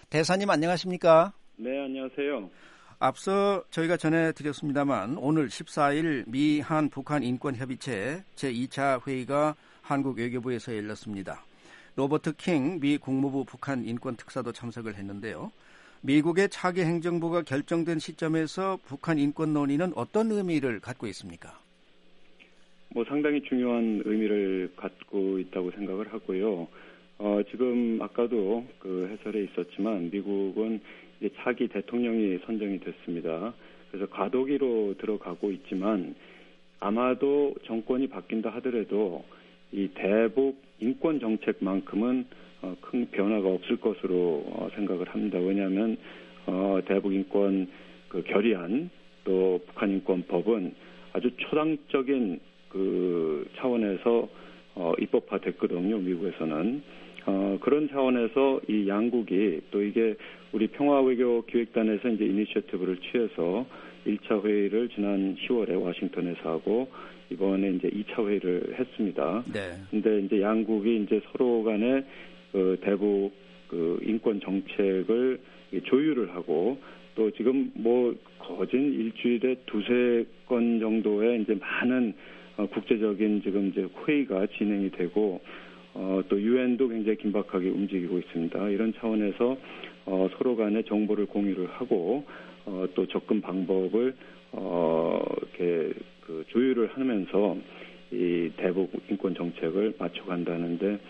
대사님 안녕하십니까? 네, 안녕하세요. 앞서 저희가 전해드렸습니다만 오늘 14일 미한 북한 인권협의체 제2차 회의가 한국 외교부에서 열렸습니다. 로버트 킹 미 국무부 북한 인권특사도 참석을 했는데요. 미국의 차기 행정부가 결정된 시점에서 북한 인권 논의는 어떤 의미를 갖고 있습니까? 상당히 중요한 의미를 갖고 있다고 생각을 하고요. 지금 아까도 그 해설에 있었지만 미국은 이제 차기 대통령이 선정이 됐습니다. 그래서 과도기로 들어가고 있지만 아마도 정권이 바뀐다 하더라도 이 대북 인권 정책만큼은 큰 변화가 없을 것으로 생각을 합니다. 왜냐하면 대북 인권 그 결의안 또 북한 인권법은 아주 초당적인 그 차원에서 입법화됐거든요. 미국에서는. 그런 차원에서 이 양국이 또 이게 우리 평화외교기획단에서 이제 이니셔티브를 취해서 1차 회의를 지난 10월에 워싱턴에서 하고 이번에 이제 2차 회의를 했습니다. 네. 근데 이제 양국이 이제 서로 간에 그 대북 그 인권 정책을 조율을 하고 또 지금 거진 일주일에 2-3건 정도의 이제 많은 국제적인 지금 이제 회의가 진행이 되고 또 유엔도 굉장히 긴박하게 움직이고 있습니다. 이런 차원에서 서로 간에 정보를 공유를 하고 또 접근 방법을 이렇게 그 조율을 하면서 이 대북 인권 정책을 맞춰간다는데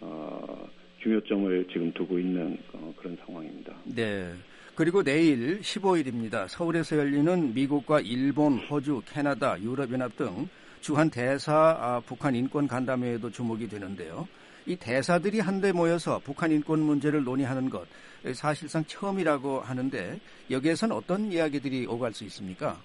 중요점을 지금 두고 있는 그런 상황입니다. 네. 그리고 내일 15일입니다. 서울에서 열리는 미국과 일본, 호주, 캐나다, 유럽연합 등 주한 대사 북한 인권 간담회에도 주목이 되는데요. 이 대사들이 한데 모여서 북한 인권 문제를 논의하는 것 사실상 처음이라고 하는데 여기에서는 어떤 이야기들이 오갈 수 있습니까?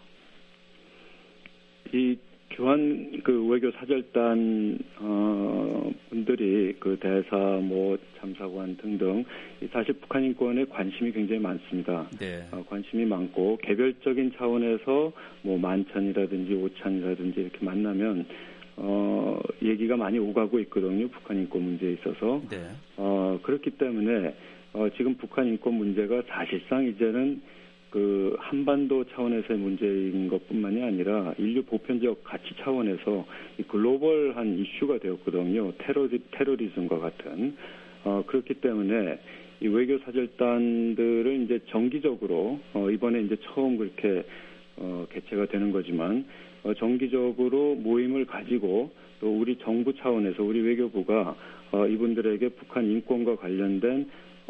이 주한 그 외교 사절단 분들이 그 대사 참사관 등등 사실 북한 인권에 관심이 굉장히 많습니다. 네. 관심이 많고 개별적인 차원에서 만찬이라든지 오찬이라든지 이렇게 만나면 얘기가 많이 오가고 있거든요. 북한 인권 문제에 있어서. 네. 그렇기 때문에 지금 북한 인권 문제가 사실상 이제는 그 한반도 차원에서의 문제인 것뿐만이 아니라 인류 보편적 가치 차원에서 이 글로벌한 이슈가 되었거든요. 테러리즘과 같은. 그렇기 때문에 이 외교 사절단들을 이제 정기적으로 이번에 이제 처음 그렇게 개최가 되는 거지만 정기적으로 모임을 가지고 또 우리 정부 차원에서 우리 외교부가 이분들에게 북한 인권과 관련된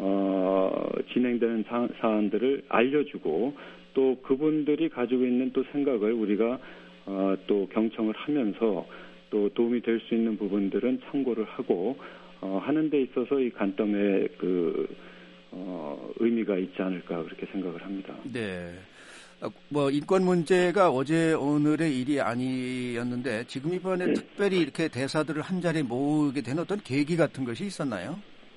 진행되는 사안들을 알려주고 또 그분들이 가지고 있는 또 생각을 우리가 또 경청을 하면서 또 도움이 될 수 있는 부분들은 참고를 하고 하는 데 있어서 이 간담회 의미가 있지 않을까 그렇게 생각을 합니다. 네. 인권 문제가 어제 오늘의 일이 아니었는데 지금 이번에 특별히 이렇게 대사들을 한 자리에 모으게 된 어떤 계기 같은 것이 있었나요?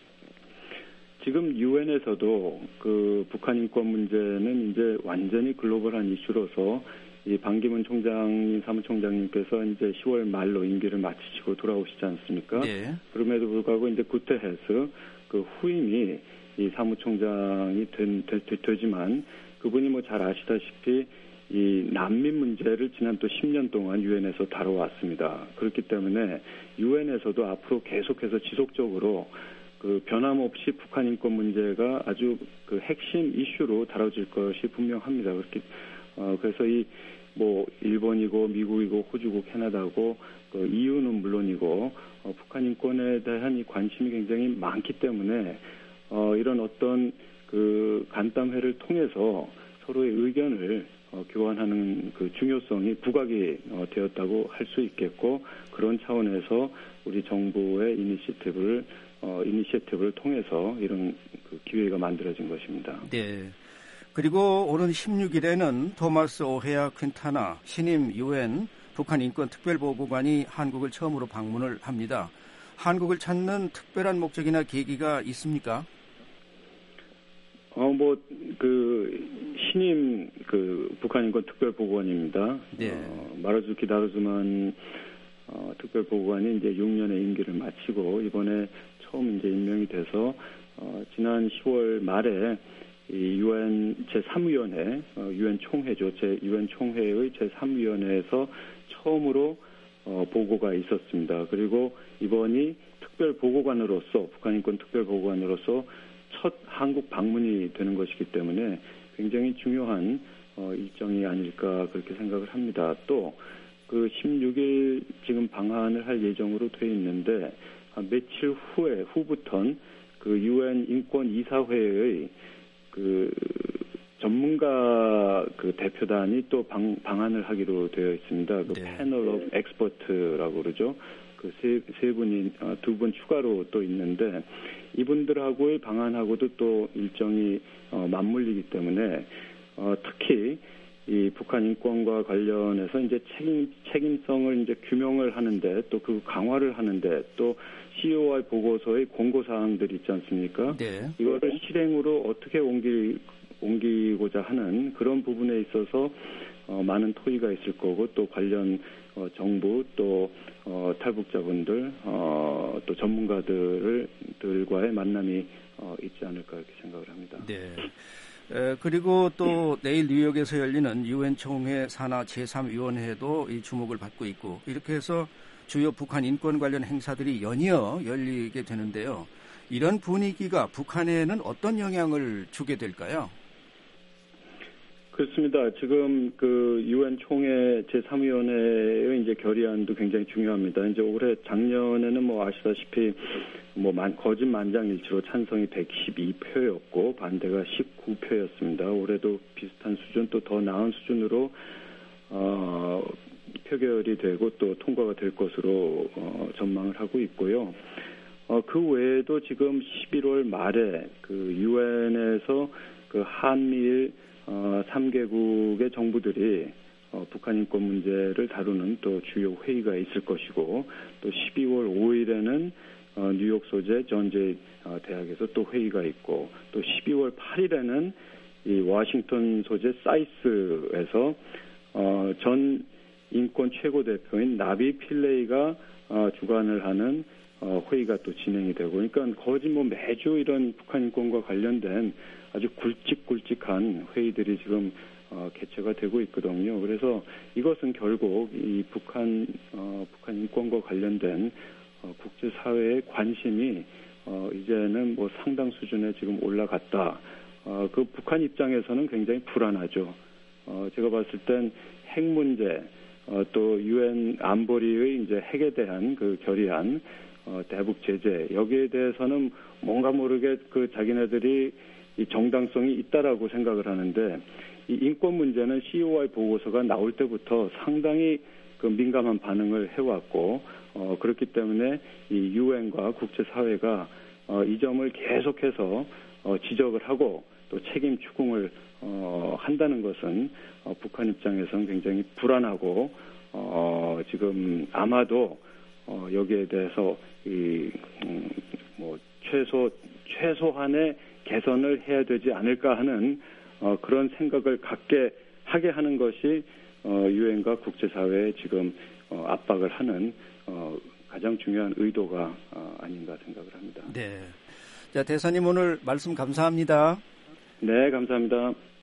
지금 유엔에서도 그 북한 인권 문제는 이제 완전히 글로벌한 이슈로서 이 반기문 사무총장님께서 이제 10월 말로 임기를 마치시고 돌아오시지 않습니까? 네. 그럼에도 불구하고 이제 구테레스 그 후임이 이 사무총장이 되지만 그분이 잘 아시다시피 이 난민 문제를 지난 또 10년 동안 유엔에서 다뤄왔습니다. 그렇기 때문에 유엔에서도 앞으로 계속해서 지속적으로 그 변함없이 북한 인권 문제가 아주 그 핵심 이슈로 다뤄질 것이 분명합니다. 그렇게 그래서 일본이고 미국이고 호주고 캐나다고 그 EU는 물론이고 북한 인권에 대한 이 관심이 굉장히 많기 때문에 이런 어떤 그 간담회를 통해서 서로의 의견을 교환하는 그 중요성이 부각이 되었다고 할 수 있겠고 그런 차원에서 우리 정부의 이니시티브를 통해서 이런 그 기회가 만들어진 것입니다. 네. 그리고 오는 16일에는 토마스 오헤아 퀸타나 신임 유엔 북한 인권 특별보고관이 한국을 처음으로 방문을 합니다. 한국을 찾는 특별한 목적이나 계기가 있습니까? 신임 북한 인권 특별보고관입니다. 네. 마르주키 다르즈만 특별보고관이 이제 6년의 임기를 마치고 이번에 처음 이제 임명이 돼서 지난 10월 말에 이 유엔 제3위원회, 유엔 총회죠. 유엔 총회의 제3위원회에서 처음으로 보고가 있었습니다. 그리고 이번이 특별보고관으로서, 북한인권 특별보고관으로서 첫 한국 방문이 되는 것이기 때문에 굉장히 중요한 일정이 아닐까 그렇게 생각을 합니다. 또 그 16일 지금 방한을 할 예정으로 돼 있는데 며칠 후부터는 그 유엔 인권 이사회의 그 전문가 그 대표단이 또 방한을 하기로 되어 있습니다. 그 패널 오브 엑스퍼트라고 그러죠. 그 세 분이 두 분 추가로 또 있는데 이분들하고의 방한하고도 또 일정이 맞물리기 때문에 특히 이 북한 인권과 관련해서 이제 책임성을 이제 규명을 하는데 또 그 강화를 하는데 또 COI 보고서의 공고 사항들이 있지 않습니까? 네. 이거를 실행으로 어떻게 옮기고자 하는 그런 부분에 있어서 많은 토의가 있을 거고 또 관련 정부 또 탈북자분들 또 전문가들과의 만남이 있지 않을까 이렇게 생각을 합니다. 네. 그리고 또 내일 뉴욕에서 열리는 유엔 총회 산하 제3위원회도 이 주목을 받고 있고 이렇게 해서 주요 북한 인권 관련 행사들이 연이어 열리게 되는데요. 이런 분위기가 북한에는 어떤 영향을 주게 될까요? 그렇습니다. 지금 그 유엔 총회 제3위원회의 이제 결의안도 굉장히 중요합니다. 이제 올해 작년에는 뭐 아시다시피 뭐 거짓만장일치로 찬성이 112표였고 반대가 19표였습니다. 올해도 비슷한 수준 또 더 나은 수준으로 표결이 되고 또 통과가 될 것으로 전망을 하고 있고요. 그 외에도 지금 11월 말에 그 유엔에서 그 한미일 3개국의 정부들이 북한 인권 문제를 다루는 또 주요 회의가 있을 것이고 또 12월 5일에는 뉴욕 소재 존 대학에서 또 회의가 있고 또 12월 8일에는 이 워싱턴 소재 사이스에서 전 인권 최고 대표인 나비 필레이가 주관을 하는 회의가 또 진행이 되고 그러니까 거의 뭐 매주 이런 북한 인권과 관련된 아주 굵직굵직한 회의들이 지금 개최가 되고 있거든요. 그래서 이것은 결국 이 북한 인권과 관련된 국제사회의 관심이 이제는 뭐 상당 수준에 지금 올라갔다. 그 북한 입장에서는 굉장히 불안하죠. 제가 봤을 땐 핵 문제, 또 유엔 안보리의 이제 핵에 대한 그 결의안, 대북 제재 여기에 대해서는 뭔가 모르게 그 자기네들이 이 정당성이 있다라고 생각을 하는데 이 인권 문제는 COI 보고서가 나올 때부터 상당히 그 민감한 반응을 해왔고 그렇기 때문에 이 유엔과 국제사회가 이 점을 계속해서 지적을 하고 또 책임 추궁을 한다는 것은 북한 입장에서는 굉장히 불안하고 지금 아마도 여기에 대해서 뭐 최소한의 개선을 해야 되지 않을까 하는 그런 생각을 하게 하는 것이 유엔과 국제사회에 지금 압박을 하는 가장 중요한 의도가 아닌가 생각을 합니다. 네. 자, 대사님 오늘 말씀 감사합니다. 네, 감사합니다.